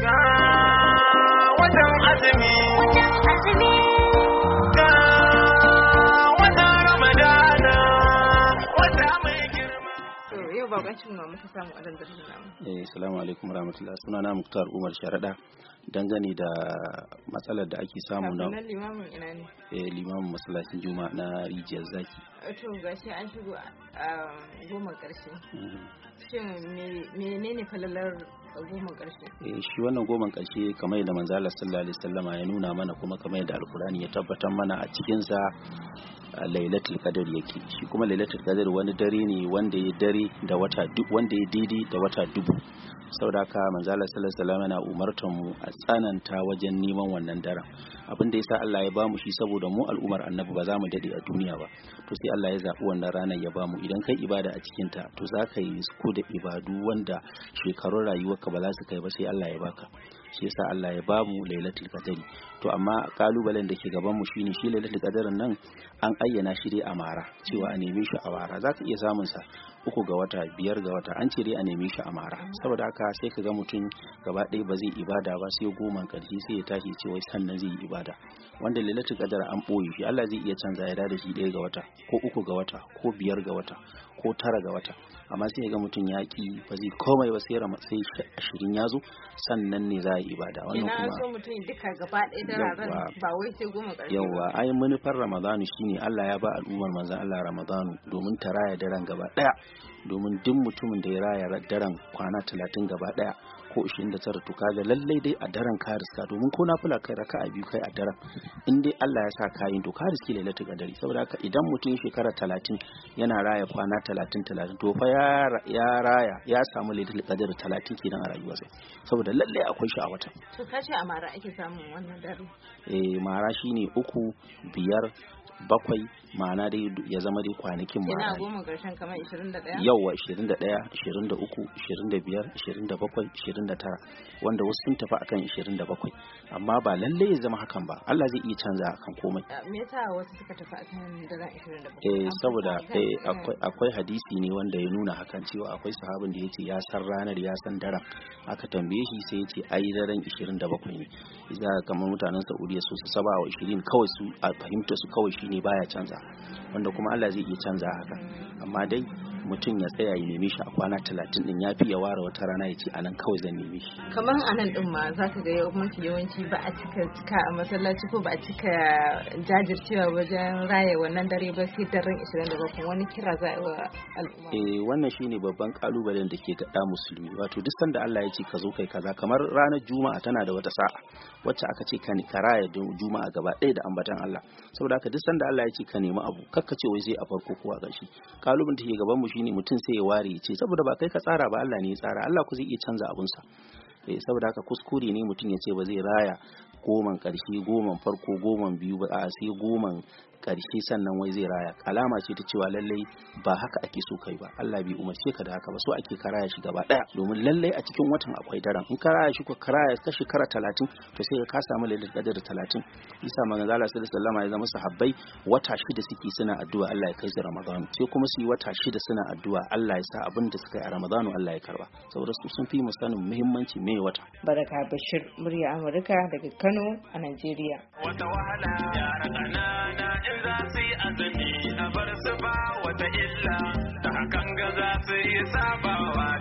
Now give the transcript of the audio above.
ga watan azumi ga watan ramadana wata mai girma. To yau babancin mu muka samu a dandalin namu. Assalamu alaikum warahmatullahi. Sunana Muktar Umar Sharada. Dangane da matsalar da ake samu na limamin ina ne? Limamin masallacin Juma'a na Rijiyar Zaki. To gashi an shigo a goma karshe. Shin menene falalar goma karshe? Shi wannan goma karshe kamar yadda manzo Allah sallallahu alaihi wasallama ya nuna mana, kuma kamar yadda Alkur'ani ya tabbatar mana, a cikin sa Lailatul Qadr yake. Shi kuma Lailatul Qadr wani dare ne wanda ya dare da wata wanda ya daidai da wata dubu. Saboda haka manzo Allah sallallahu alaihi wasallam yana umartar mu a tsananta wajen neman wannan daren. Abin da yasa Allah ya bamu shi saboda mu al'umar Annabi ba za mu dade a duniya ba. To sai Allah ya zabi wannan ranar ya bamu. Idan kai ibada a cikin ta to za ka yi ko da ibadu wanda shekarun rayuwarka ba za su kai ba, sai Allah ya baka. Shi yasa Allah ya bamu Lailatul Qadr. To amma kalubalen da ke gaban mu shine shi Lailatul Qadr nan an ayyana shi dai a mara, cewa a neme shi a mara. Za ka iya samun sa 3 ga wata, 5 ga wata, an ce dai a neme shi a mara. Saboda haka sai ka ga mutum gaba ɗaya ba zai ibada ba sai 10 ƙarshe sai ya tashi ce wai sannan zai yi ibada. Wanda Lailatul Qadr an boye shi, Allah zai iya canza ya da shi 1 ga wata ko 3 ga wata ko 5 ga wata ko 9 ga wata. Amma sai ga mutum ya ki ba zai komai ba sai 20 ya zo sannan ne za a yi ibada. Wannan kuma ina so mutum duka gaba ɗaya da ran ba wai sai 10 ƙarshe. Yawa ai manufar Ramadanu shine Allah ya ba al'ummar manzon Allah Ramadanu domin ta raya daren gaba ɗaya. Domin duk mutumin da ya raya daren kwana 30 gaba ɗaya ko 29 to kaga lallai dai a daren ka riska, domin ko nafila kai raka'a biyu kai a daren in dai Allah ya sa kayin to ka riski Lailatul Qadr. Saboda haka idan mutum shekara 30 yana raya kwana 30 to fa ya raya ya samu Lailatul Qadr 30 kenan a rayuwarsa, saboda lallai akwai shi a wata. To kace a mara ake samun wannan dare? Mara shine 3, 5, 7, ma'ana dai ya zama dai kwanakin mara. Ina goma karshen kamar 21? Yawwa 21, 23, 25, 27, 29, wanda wasu sun tafi akan 27, amma ba lalle ya zama hakan ba. Allah zai iya canza akan komai. Me yasa wasu suka tafi akan daren 27? Saboda akwai hadisi ne wanda ya nuna hakan, cewa akwai sahabin da yace ya san ranar ya san daren, aka tambaye shi sai yace ai daren 27 ne. Idan kamar mutanen Saudiya su saba wa 20 kawai, su a fahimta su kawai shine baya canza, wanda kuma Allah zai iya canza haka. Amma dai mutum ya tsaya ya neme shi a kwana 30 din, ya fi ya ware wata rana ya ce anan kawai zan neme shi. Kamar anan din ma za ka ga yawanci ba a cika a masallaci ko ba a cika jajircewa wajen raya wannan dare ba sai daren 27. Wani kira za a yi wa al'umma? Wannan shine babban kalubalen da ke ga musulmi. Wato duk sanda Allah ya ce ka zo kai kaza, kamar ranar Juma'a tana da wata sa'a wacce aka ce ka raya Juma'a gaba ɗaya da ambatan Allah. Saboda haka duk sanda Allah ya ce ka nemi abu, kakka ce wai sai a farko ko a ƙarshe. Kalubalen da ke gaban mu shine mutum sai ya ware ya ce saboda ba kai ka tsara ba, Allah ne ya tsara. Allah ku zai iya canza abunsa. Saboda haka kuskure ne mutum ya ce ba zai raya 10 ƙarshe, 10 farko, 10 biyu ba, a sai 10 ƙarshe sannan wai zai raya. Alama ce ta cewa lallai ba haka ake so kai ba. Allah bai umarce ka da haka ba, so ake karaya shi gaba daya, domin lallai a cikin watan akwai daren. In karaya shi ko karaya ka shekara 30 to sai ka samu Lailatul Qadr 30. Isa manzo Allah sallallahu alaihi wasallam ya zama sahabbai wata 6 suke suna addu'a Allah ya kai su Ramadan, sai kuma su yi wata 6 suna addu'a Allah ya sa abin da suka yi a Ramadan Allah ya karba, saboda su sun fi mu sanin muhimmanci mai wata. Baraka Bashir, murya Amurka daga Kano a Najeriya. Wata wahala yara ƙanana in za su yi azumi a bar su ba wata illa, da hakan ga za su yi sabawa